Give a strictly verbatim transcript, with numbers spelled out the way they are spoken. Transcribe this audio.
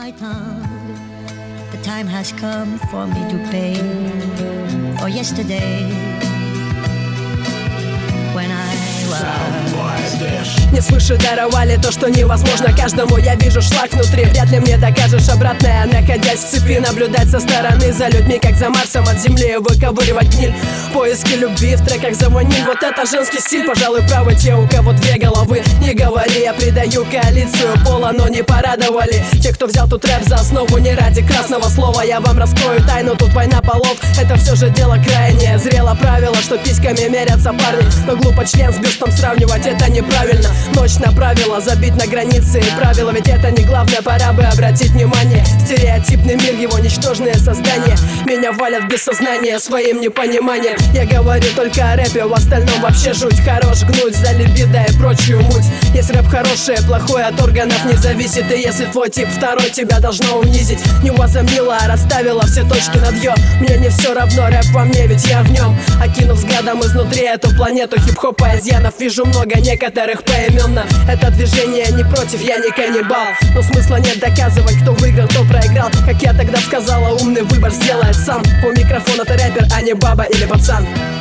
my tongue. The time has come for me to pay for yesterday when I was. Не свыше даровали то, что невозможно каждому. Я вижу шлак внутри, вряд ли мне докажешь обратное. Находясь в цепи, наблюдать со стороны за людьми, как за Марсом от земли, выковыривать гниль. Поиски любви в треках за ваниль. Вот это женский стиль, пожалуй, правы те, у кого две головы. Не говори, я предаю коалицию пола, но не порадовали те, кто взял тут рэп за основу. Не ради красного слова я вам раскрою тайну. Тут война полов, это все же дело крайнее. Зрело правило, что письками мерятся парни, но глупо член с бюстом сравнивать, это неправильно. Ночь направила, забить на границы и правила. Ведь это не главное, пора бы обратить внимание. Стереотипный мир, его ничтожные создания меня валят без сознания своим непониманием. Я говорю только о рэпе, в остальном вообще жуть. Хорош гнуть за либидо и прочую муть. Если рэп хороший, плохой от органов не зависит. И если твой тип второй, тебя должно унизить. Не возомнила, а расставила все точки над «ё». Мне не все равно, рэп во мне, ведь я в нем. Окинув взглядом изнутри эту планету хип-хопа изъянов, вижу много некоторых поименно. Это движение не против, я не каннибал, но смысла нет доказывать, кто выиграл, кто проиграл. Как я тогда сказала, умный выбор сделает сам. У микрофона ты рэпер, а не баба или пацан.